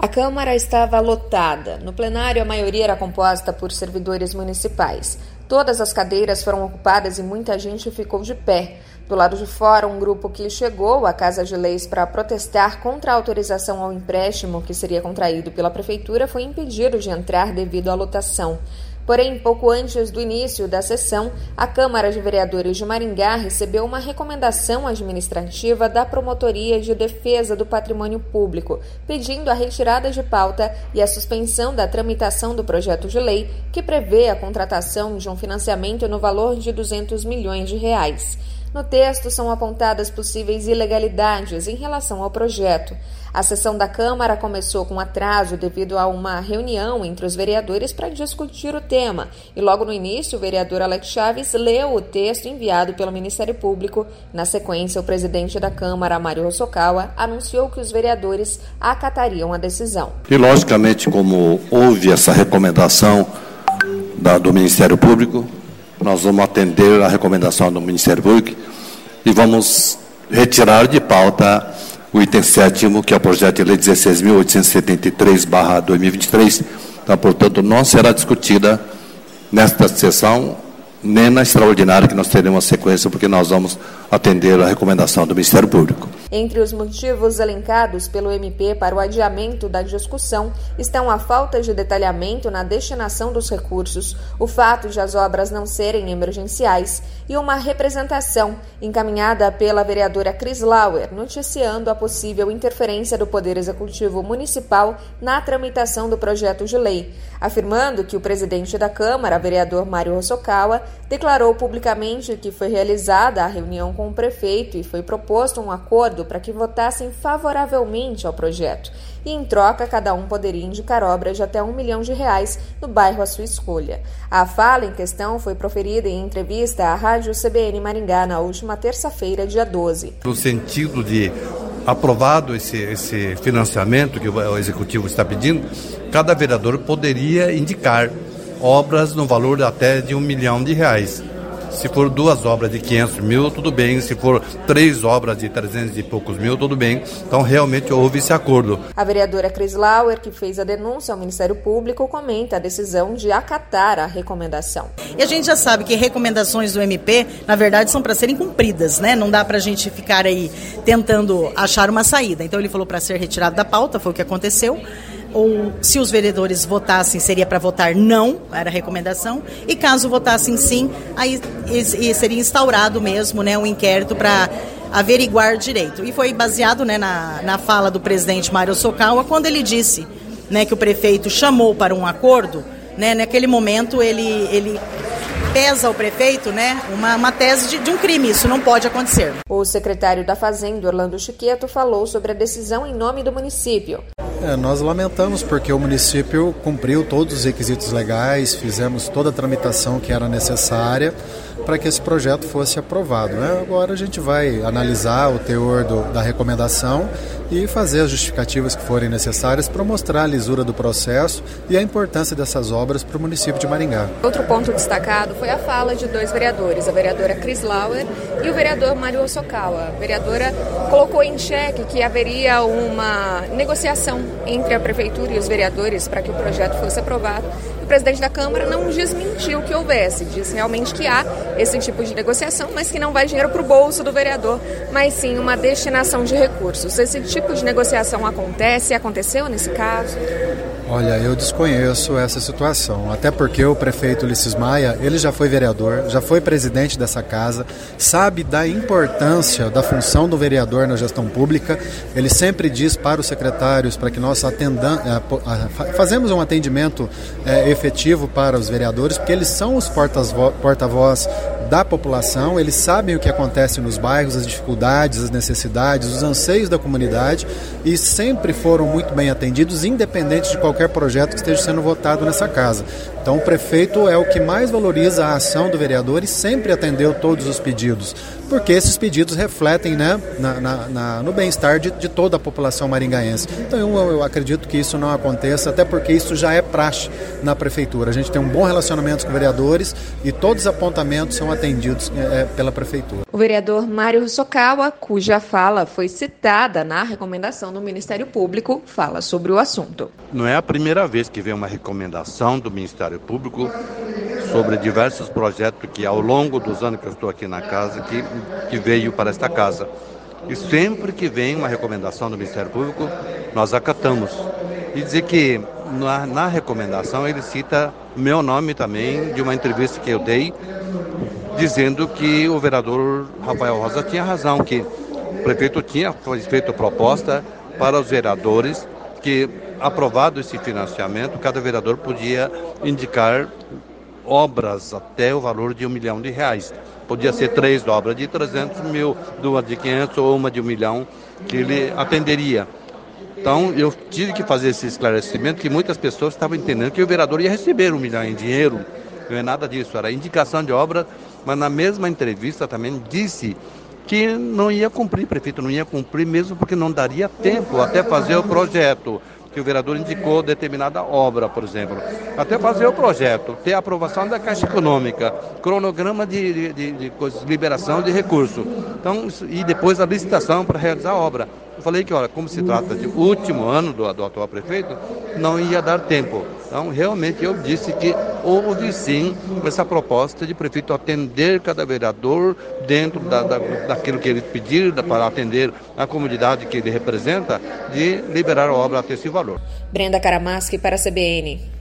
A Câmara estava lotada. No plenário, a maioria era composta por servidores municipais. Todas as cadeiras foram ocupadas e muita gente ficou de pé. Do lado de fora, um grupo que chegou à Casa de Leis para protestar contra a autorização ao empréstimo que seria contraído pela Prefeitura foi impedido de entrar devido à lotação. Porém, pouco antes do início da sessão, a Câmara de Vereadores de Maringá recebeu uma recomendação administrativa da Promotoria de Defesa do Patrimônio Público, pedindo a retirada de pauta e a suspensão da tramitação do projeto de lei que prevê a contratação de um financiamento no valor de R$200 milhões. No texto são apontadas possíveis ilegalidades em relação ao projeto. A sessão da Câmara começou com atraso devido a uma reunião entre os vereadores para discutir o tema. E logo no início, o vereador Alex Chaves leu o texto enviado pelo Ministério Público. Na sequência, o presidente da Câmara, Mário Hosokawa, anunciou que os vereadores acatariam a decisão. E, logicamente, como houve essa recomendação do Ministério Público, nós vamos atender a recomendação do Ministério Público e vamos retirar de pauta o item 7º, que é o projeto de lei 16.873/2023. Então, portanto, não será discutida nesta sessão, nem na extraordinária que nós teremos a sequência, porque nós vamos atender a recomendação do Ministério Público. Entre os motivos elencados pelo MP para o adiamento da discussão estão a falta de detalhamento na destinação dos recursos, o fato de as obras não serem emergenciais e uma representação encaminhada pela vereadora Cris Lauer, noticiando a possível interferência do Poder Executivo Municipal na tramitação do projeto de lei, afirmando que o presidente da Câmara, vereador Mário Hosokawa, declarou publicamente que foi realizada a reunião com o prefeito e foi proposto um acordo para que votassem favoravelmente ao projeto. E, em troca, cada um poderia indicar obras de até R$1 milhão no bairro à sua escolha. A fala em questão foi proferida em entrevista à Rádio CBN Maringá na última terça-feira, dia 12. No sentido de aprovado esse financiamento que o Executivo está pedindo, cada vereador poderia indicar obras no valor até de R$1 milhão. Se for 2 obras de 500 mil, tudo bem. Se for 3 obras de 300 e poucos mil, tudo bem. Então, realmente houve esse acordo. A vereadora Cris Lauer, que fez a denúncia ao Ministério Público, comenta a decisão de acatar a recomendação. E a gente já sabe que recomendações do MP, na verdade, são para serem cumpridas, né? Não dá para a gente ficar aí tentando achar uma saída. Então, ele falou para ser retirado da pauta, foi o que aconteceu. Ou se os vereadores votassem, seria para votar não, era a recomendação, e caso votassem sim, aí seria instaurado mesmo, né, um inquérito para averiguar direito. E foi baseado, né, na fala do presidente Mário Hosokawa, quando ele disse, né, que o prefeito chamou para um acordo, né, naquele momento ele pesa ao prefeito, né, uma tese de um crime, isso não pode acontecer. O secretário da Fazenda, Orlando Chiqueto, falou sobre a decisão em nome do município. Nós lamentamos porque o município cumpriu todos os requisitos legais, fizemos toda a tramitação que era necessária para que esse projeto fosse aprovado, né? Agora a gente vai analisar o teor da recomendação e fazer as justificativas que forem necessárias para mostrar a lisura do processo e a importância dessas obras para o município de Maringá. Outro ponto destacado foi a fala de 2 vereadores, a vereadora Cris Lauer e o vereador Mário Hosokawa. A vereadora colocou em xeque que haveria uma negociação entre a Prefeitura e os vereadores para que o projeto fosse aprovado. O presidente da Câmara não desmentiu que houvesse, disse realmente que há esse tipo de negociação, mas que não vai dinheiro para o bolso do vereador, mas sim uma destinação de recursos. Esse tipo de negociação aconteceu nesse caso? Olha, eu desconheço essa situação, até porque o prefeito Ulisses Maia, ele já foi vereador, já foi presidente dessa casa, sabe da importância da função do vereador na gestão pública. Ele sempre diz para os secretários, para que nós fazemos um atendimento efetivo para os vereadores, porque eles são os porta-voz da população, eles sabem o que acontece nos bairros, as dificuldades, as necessidades, os anseios da comunidade, e sempre foram muito bem atendidos, independente de qualquer projeto que esteja sendo votado nessa casa. Então o prefeito é o que mais valoriza a ação do vereador e sempre atendeu todos os pedidos, porque esses pedidos refletem, né, no bem-estar de toda a população maringaense. Então eu acredito que isso não aconteça, até porque isso já é praxe na prefeitura. A gente tem um bom relacionamento com vereadores e todos os apontamentos são atendidos pela Prefeitura. O vereador Mário Hosokawa, cuja fala foi citada na recomendação do Ministério Público, fala sobre o assunto. Não é a primeira vez que vem uma recomendação do Ministério Público sobre diversos projetos que ao longo dos anos que eu estou aqui na casa, que veio para esta casa. E sempre que vem uma recomendação do Ministério Público, nós acatamos. E dizer que na recomendação ele cita meu nome também, de uma entrevista que eu dei, dizendo que o vereador Rafael Rosa tinha razão, que o prefeito tinha feito proposta para os vereadores que, aprovado esse financiamento, cada vereador podia indicar obras até o valor de R$1 milhão. Podia ser 3 obras de 300 mil, 2 de 500 ou uma de 1 milhão que ele atenderia. Então, eu tive que fazer esse esclarecimento que muitas pessoas estavam entendendo que o vereador ia receber 1 milhão em dinheiro. Não é nada disso, era indicação de obra, mas na mesma entrevista também disse que não ia cumprir, o prefeito não ia cumprir mesmo porque não daria tempo até fazer o projeto, que o vereador indicou determinada obra, por exemplo. Até fazer o projeto, ter a aprovação da Caixa Econômica, cronograma de liberação de recursos, então, e depois a licitação para realizar a obra. Eu falei que, olha, como se trata de último ano do atual prefeito, não ia dar tempo. Então, realmente, eu disse que houve, sim, essa proposta de prefeito atender cada vereador dentro daquilo que ele pedir, para atender a comunidade que ele representa, de liberar a obra até esse valor. Brenda Karamaschi para a CBN.